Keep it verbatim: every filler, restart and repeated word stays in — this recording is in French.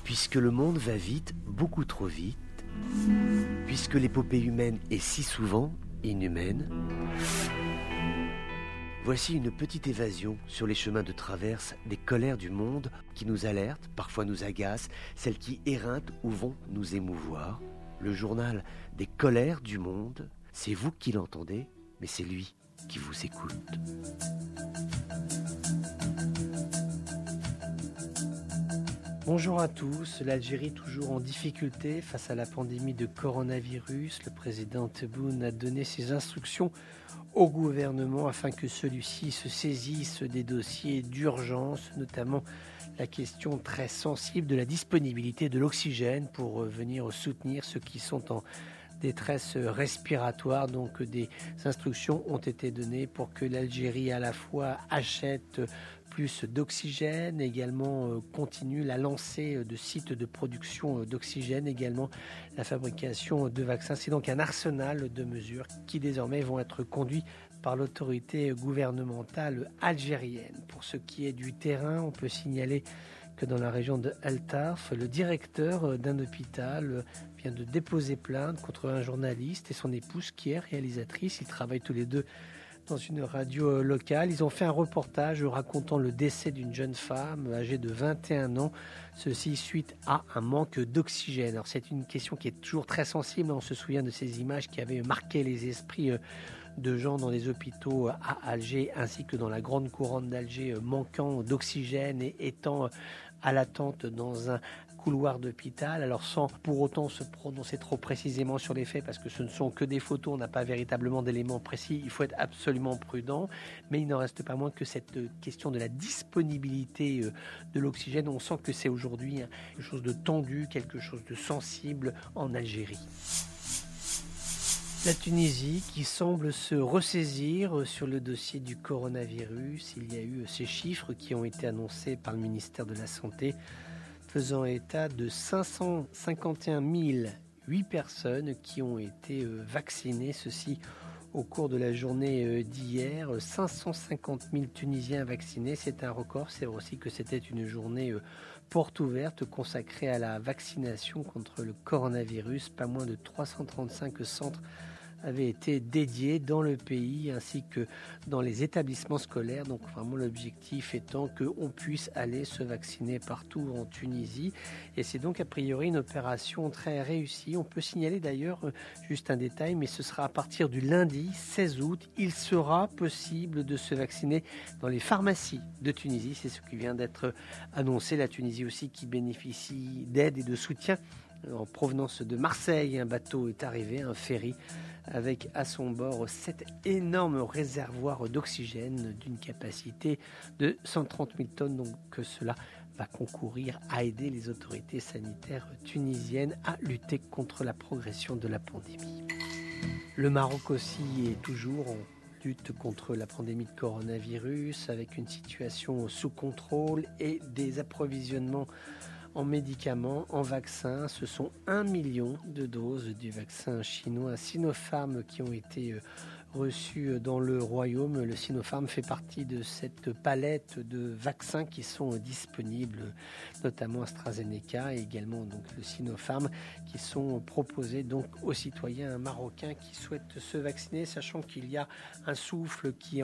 Puisque le monde va vite, beaucoup trop vite, puisque l'épopée humaine est si souvent inhumaine, voici une petite évasion sur les chemins de traverse des colères du monde qui nous alertent, parfois nous agacent, celles qui éreintent ou vont nous émouvoir. Le journal des colères du monde, c'est vous qui l'entendez, mais c'est lui qui vous écoute. Bonjour à tous. L'Algérie toujours en difficulté face à la pandémie de coronavirus. Le président Tebboune a donné ses instructions au gouvernement afin que celui-ci se saisisse des dossiers d'urgence, notamment la question très sensible de la disponibilité de l'oxygène pour venir soutenir ceux qui sont en détresse respiratoire. Donc des instructions ont été données pour que l'Algérie à la fois achète plus d'oxygène, également euh, continue la lancée de sites de production d'oxygène, également la fabrication de vaccins. C'est donc un arsenal de mesures qui désormais vont être conduits par l'autorité gouvernementale algérienne. Pour ce qui est du terrain, on peut signaler que dans la région de El Tarf, le directeur d'un hôpital vient de déposer plainte contre un journaliste et son épouse qui est réalisatrice. Ils travaillent tous les deux dans une radio locale. Ils ont fait un reportage racontant le décès d'une jeune femme âgée de vingt et un ans, ceci suite à un manque d'oxygène. Alors c'est une question qui est toujours très sensible, on se souvient de ces images qui avaient marqué les esprits de gens dans les hôpitaux à Alger ainsi que dans la grande couronne d'Alger, manquant d'oxygène et étant à l'attente dans un couloir d'hôpital, alors sans pour autant se prononcer trop précisément sur les faits parce que ce ne sont que des photos, on n'a pas véritablement d'éléments précis, il faut être absolument prudent, mais il n'en reste pas moins que cette question de la disponibilité de l'oxygène, on sent que c'est aujourd'hui quelque chose de tendu, quelque chose de sensible en Algérie. La Tunisie qui semble se ressaisir sur le dossier du coronavirus. Il y a eu ces chiffres qui ont été annoncés par le ministère de la Santé faisant état de cinq cent cinquante et un mille huit personnes qui ont été vaccinées. Ceci au cours de la journée d'hier. cinq cent cinquante mille Tunisiens vaccinés, c'est un record. C'est aussi que c'était une journée porte ouverte consacrée à la vaccination contre le coronavirus. Pas moins de trois cent trente-cinq centres avaient été dédiés dans le pays ainsi que dans les établissements scolaires. Donc vraiment l'objectif étant qu'on puisse aller se vacciner partout en Tunisie. Et c'est donc a priori une opération très réussie. On peut signaler d'ailleurs juste un détail, mais ce sera à partir du lundi seize août. Il sera possible de se vacciner dans les pharmacies de Tunisie. C'est ce qui vient d'être annoncé. La Tunisie aussi qui bénéficie d'aide et de soutien en provenance de Marseille. Un bateau est arrivé, un ferry, avec à son bord sept énormes réservoirs d'oxygène d'une capacité de cent trente mille tonnes. Donc que cela va concourir à aider les autorités sanitaires tunisiennes à lutter contre la progression de la pandémie. Le Maroc aussi est toujours en lutte contre la pandémie de coronavirus avec une situation sous contrôle et des approvisionnements en médicaments, en vaccins. Ce sont un million de doses du vaccin chinois Sinopharm qui ont été reçues dans le royaume. Le Sinopharm fait partie de cette palette de vaccins qui sont disponibles, notamment AstraZeneca et également donc le Sinopharm, qui sont proposés donc aux citoyens marocains qui souhaitent se vacciner, sachant qu'il y a un souffle qui est